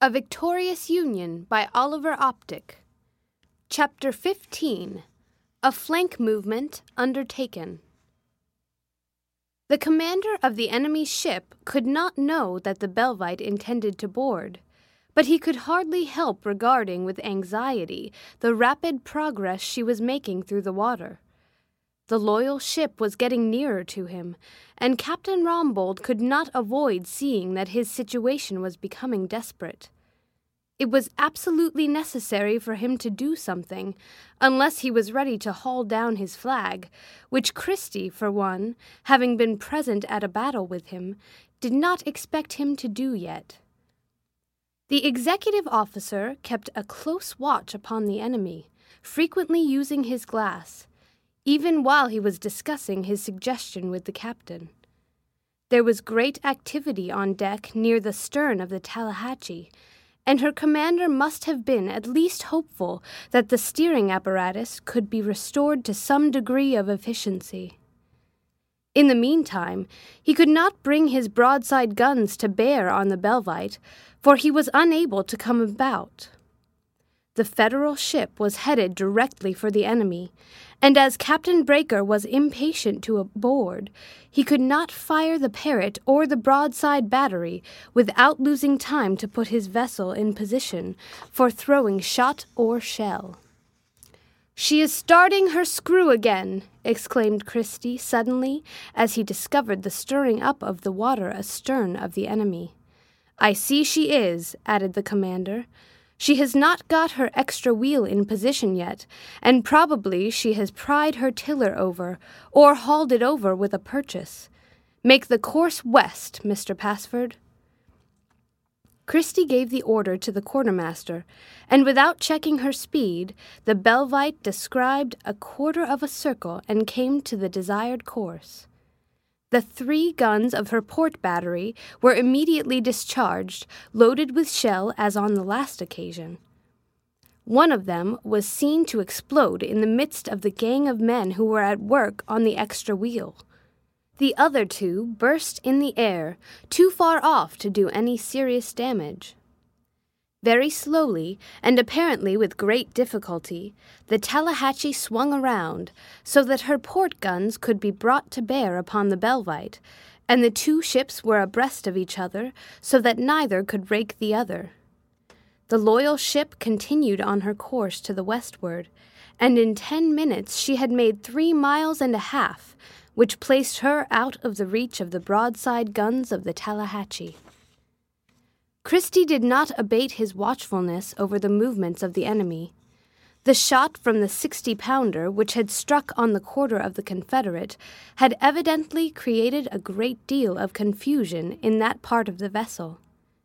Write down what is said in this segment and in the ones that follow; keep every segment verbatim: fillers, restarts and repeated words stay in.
A Victorious Union by Oliver Optic. Chapter fifteen. A Flank Movement Undertaken. The commander of the enemy's ship could not know that the Belvite intended to board, but he could hardly help regarding with anxiety the rapid progress she was making through the water. The loyal ship was getting nearer to him, and Captain Rombold could not avoid seeing that his situation was becoming desperate. It was absolutely necessary for him to do something, unless he was ready to haul down his flag, which Christie, for one, having been present at a battle with him, did not expect him to do yet. The executive officer kept a close watch upon the enemy, frequently using his glass, even while he was discussing his suggestion with the captain. There was great activity on deck near the stern of the Tallahatchie, and her commander must have been at least hopeful that the steering apparatus could be restored to some degree of efficiency. In the meantime, he could not bring his broadside guns to bear on the Belvite, for he was unable to come about. The Federal ship was headed directly for the enemy, and as Captain Breaker was impatient to board, he could not fire the Parrott or the broadside battery without losing time to put his vessel in position for throwing shot or shell. "She is starting her screw again," exclaimed Christie suddenly as he discovered the stirring up of the water astern of the enemy. "I see she is," added the commander. "She has not got her extra wheel in position yet, and probably she has pried her tiller over, or hauled it over with a purchase. Make the course west, Mister Passford." Christie gave the order to the quartermaster, and without checking her speed, the Belvite described a quarter of a circle and came to the desired course. The three guns of her port battery were immediately discharged, loaded with shell as on the last occasion. One of them was seen to explode in the midst of the gang of men who were at work on the extra wheel. The other two burst in the air, too far off to do any serious damage. Very slowly, and apparently with great difficulty, the Tallahatchie swung around, so that her port guns could be brought to bear upon the Belvite, and the two ships were abreast of each other, so that neither could rake the other. The loyal ship continued on her course to the westward, and in ten minutes she had made three miles and a half, which placed her out of the reach of the broadside guns of the Tallahatchie. Christie did not abate his watchfulness over the movements of the enemy. The shot from the sixty-pounder, which had struck on the quarter of the Confederate, had evidently created a great deal of confusion in that part of the vessel.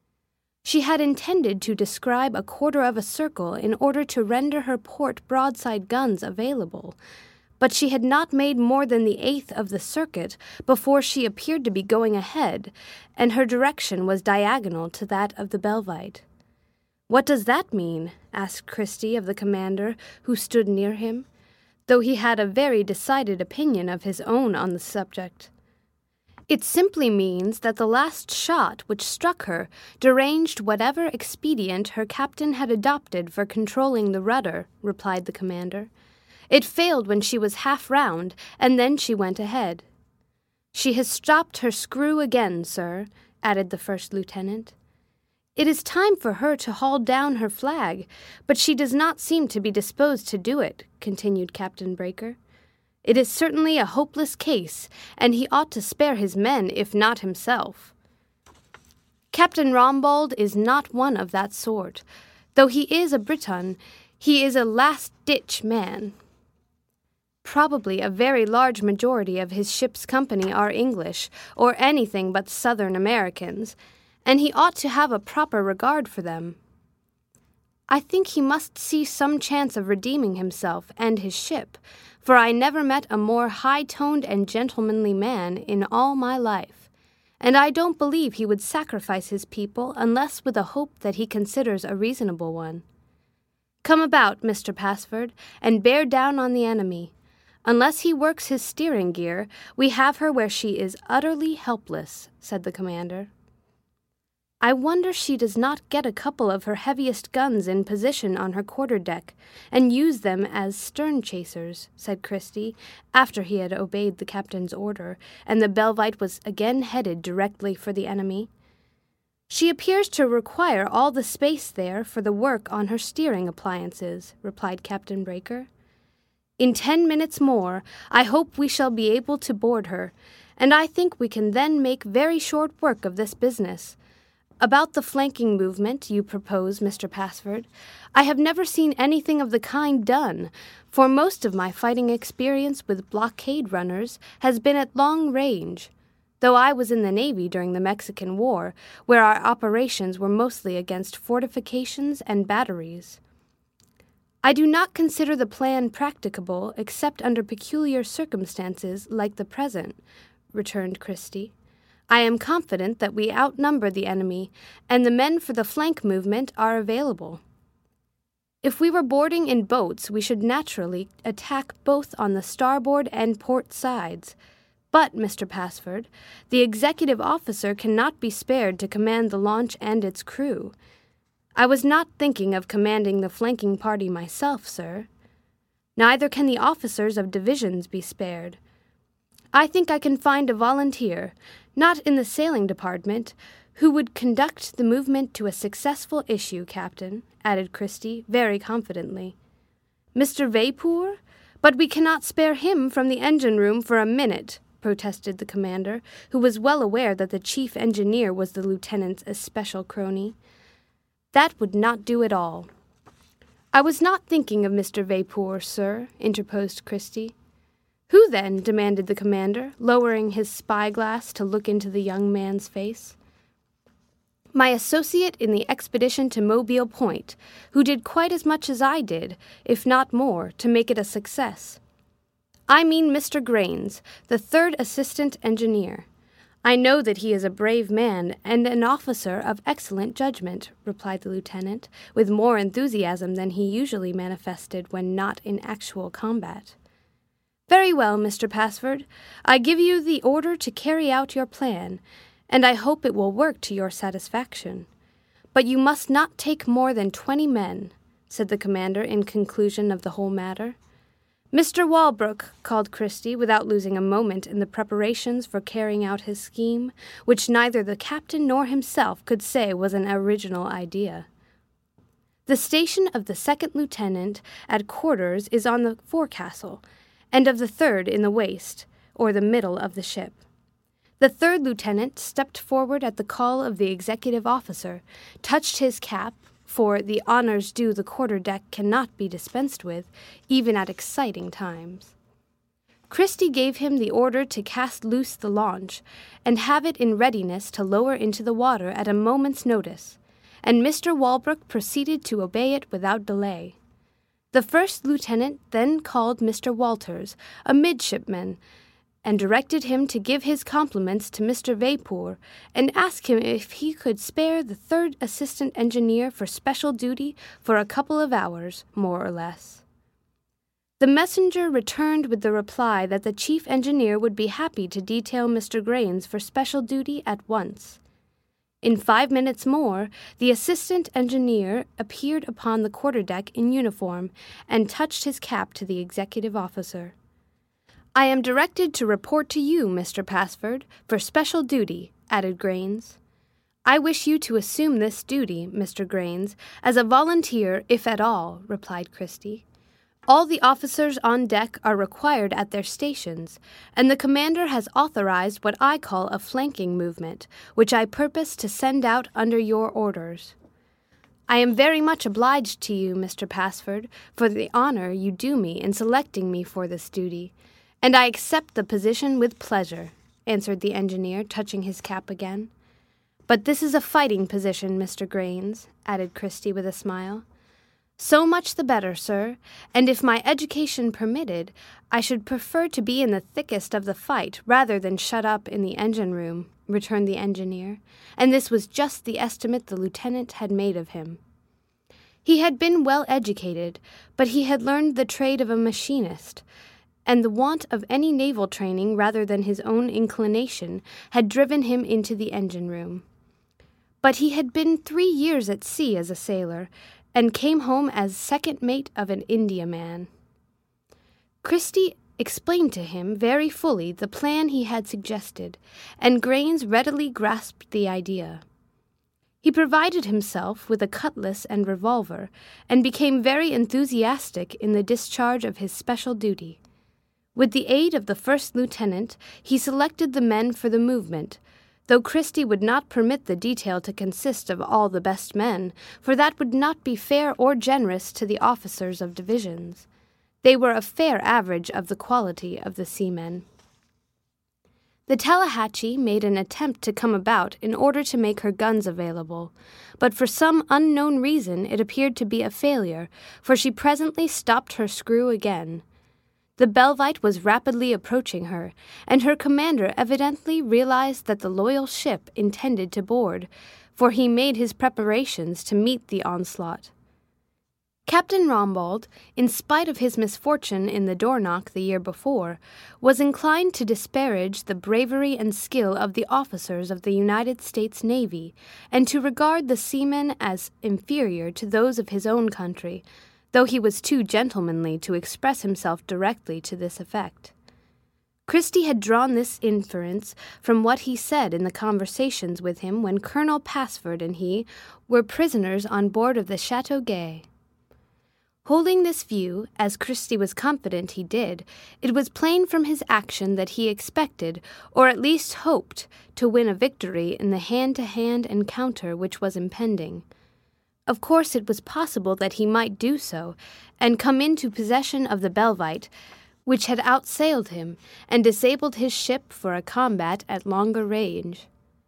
She had intended to describe a quarter of a circle in order to render her port broadside guns available, but she had not made more than the eighth of the circuit before she appeared to be going ahead, and her direction was diagonal to that of the Belvite. "What does that mean?" asked Christie of the commander, who stood near him, though he had a very decided opinion of his own on the subject. "It simply means that the last shot which struck her deranged whatever expedient her captain had adopted for controlling the rudder," replied the commander. "It failed when she was half round, and then she went ahead." "She has stopped her screw again, sir," added the first lieutenant. "It is time for her to haul down her flag, but she does not seem to be disposed to do it," continued Captain Breaker. "It is certainly a hopeless case, and he ought to spare his men, if not himself. Captain Rombold is not one of that sort. Though he is a Briton, he is a last-ditch man. Probably a very large majority of his ship's company are English, or anything but Southern Americans, and he ought to have a proper regard for them. I think he must see some chance of redeeming himself and his ship, for I never met a more high-toned and gentlemanly man in all my life, and I don't believe he would sacrifice his people unless with a hope that he considers a reasonable one. Come about, Mister Passford, and bear down on the enemy. Unless he works his steering gear, we have her where she is utterly helpless," said the commander. I wonder she does not get a couple of her heaviest guns in position on her quarter-deck, and use them as stern-chasers, said Christie, after he had obeyed the captain's order, and the Belvite was again headed directly for the enemy. She appears to require all the space there for the work on her steering appliances, replied Captain Breaker. In ten minutes more, I hope we shall be able to board her, and I think we can then make very short work of this business. About the flanking movement you propose, Mister Passford, I have never seen anything of the kind done, for most of my fighting experience with blockade runners has been at long range, though I was in the Navy during the Mexican War, where our operations were mostly against fortifications and batteries. I do not consider the plan practicable except under peculiar circumstances like the present, returned Christie. I am confident that we outnumber the enemy, and the men for the flank movement are available. If we were boarding in boats, we should naturally attack both on the starboard and port sides. But, Mister Passford, the executive officer cannot be spared to command the launch and its crew. I was not thinking of commanding the flanking party myself, sir. Neither can the officers of divisions be spared. I think I can find a volunteer, not in the sailing department, who would conduct the movement to a successful issue, Captain, added Christie very confidently. Mister Vapor? But we cannot spare him from the engine-room for a minute, protested the commander, who was well aware that the chief engineer was the lieutenant's especial crony. That would not do at all. I was not thinking of Mister Vapor, sir, interposed Christie. Who then? Demanded the commander, lowering his spyglass to look into the young man's face. My associate in the expedition to Mobile Point, who did quite as much as I did, if not more, to make it a success. I mean Mister Grains, the third assistant engineer. I know that he is a brave man and an officer of excellent judgment, replied the lieutenant, with more enthusiasm than he usually manifested when not in actual combat. Very well, Mister Passford. I give you the order to carry out your plan, and I hope it will work to your satisfaction. But you must not take more than twenty men, said the commander in conclusion of the whole matter. Mister Walbrook, called Christie, without losing a moment in the preparations for carrying out his scheme, which neither the captain nor himself could say was an original idea. The station of the second lieutenant at quarters is on the forecastle, and of the third in the waist, or the middle of the ship. The third lieutenant stepped forward at the call of the executive officer, touched his cap, for the honors due the quarter-deck cannot be dispensed with, even at exciting times. Christie gave him the order to cast loose the launch, and have it in readiness to lower into the water at a moment's notice, and Mister Walbrook proceeded to obey it without delay. The first lieutenant then called Mister Walters, a midshipman, and directed him to give his compliments to Mister Vapor, and ask him if he could spare the third assistant engineer for special duty for a couple of hours, more or less. The messenger returned with the reply that the chief engineer would be happy to detail Mister Grains for special duty at once. In five minutes more, the assistant engineer appeared upon the quarter-deck in uniform and touched his cap to the executive officer. I am directed to report to you, Mister Passford, for special duty, added Grains. I wish you to assume this duty, Mister Grains, as a volunteer, if at all, replied Christie. All the officers on deck are required at their stations, and the commander has authorized what I call a flanking movement, which I purpose to send out under your orders. I am very much obliged to you, Mister Passford, for the honor you do me in selecting me for this duty, and I accept the position with pleasure, answered the engineer, touching his cap again. But this is a fighting position, Mister Grains, added Christie with a smile. So much the better, sir, and if my education permitted, I should prefer to be in the thickest of the fight rather than shut up in the engine-room, returned the engineer, and this was just the estimate the lieutenant had made of him. He had been well educated, but he had learned the trade of a machinist, and the want of any naval training rather than his own inclination had driven him into the engine-room. But he had been three years at sea as a sailor, and came home as second mate of an Indiaman. Christie explained to him very fully the plan he had suggested, and Grains readily grasped the idea. He provided himself with a cutlass and revolver, and became very enthusiastic in the discharge of his special duty. With the aid of the first lieutenant, he selected the men for the movement, though Christie would not permit the detail to consist of all the best men, for that would not be fair or generous to the officers of divisions. They were a fair average of the quality of the seamen. The Tallahatchie made an attempt to come about in order to make her guns available, but for some unknown reason it appeared to be a failure, for she presently stopped her screw again. The Belvite was rapidly approaching her, and her commander evidently realized that the loyal ship intended to board, for he made his preparations to meet the onslaught. Captain Rombold, in spite of his misfortune in the Dornoch the year before, was inclined to disparage the bravery and skill of the officers of the United States Navy, and to regard the seamen as inferior to those of his own country, though he was too gentlemanly to express himself directly to this effect. Christie had drawn this inference from what he said in the conversations with him when Colonel Passford and he were prisoners on board of the Chateau Gay. Holding this view, as Christie was confident he did, it was plain from his action that he expected, or at least hoped, to win a victory in the hand-to-hand encounter which was impending. Of course it was possible that he might do so, and come into possession of the Belvite, which had outsailed him, and disabled his ship for a combat at longer range.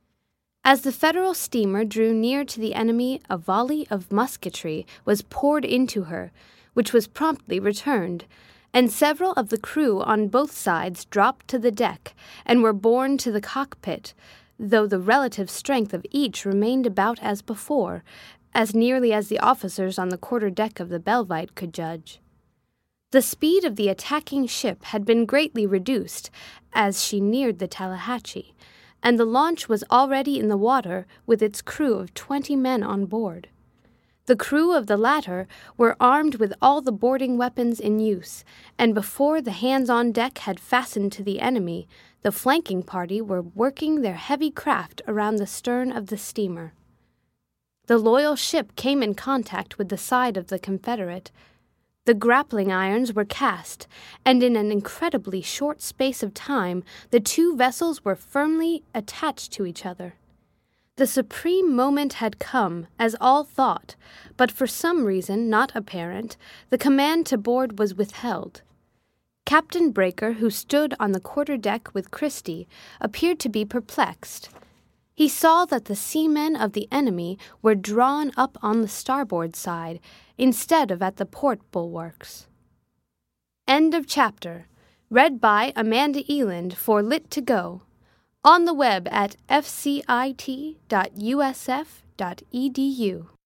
As the Federal steamer drew near to the enemy, a volley of musketry was poured into her, which was promptly returned, and several of the crew on both sides dropped to the deck and were borne to the cockpit, though the relative strength of each remained about as before, as nearly as the officers on the quarter-deck of the Belvite could judge. The speed of the attacking ship had been greatly reduced as she neared the Tallahatchie, and the launch was already in the water with its crew of twenty men on board. The crew of the latter were armed with all the boarding weapons in use, and before the hands on deck had fastened to the enemy, the flanking party were working their heavy craft around the stern of the steamer. The loyal ship came in contact with the side of the Confederate. The grappling irons were cast, and in an incredibly short space of time the two vessels were firmly attached to each other. The supreme moment had come, as all thought, but for some reason not apparent, the command to board was withheld. Captain Breaker, who stood on the quarter-deck with Christie, appeared to be perplexed. He saw that the seamen of the enemy were drawn up on the starboard side, instead of at the port bulwarks. End of chapter. Read by Amanda Eland for Lit to Go. On the web at f c i t dot u s f dot e d u.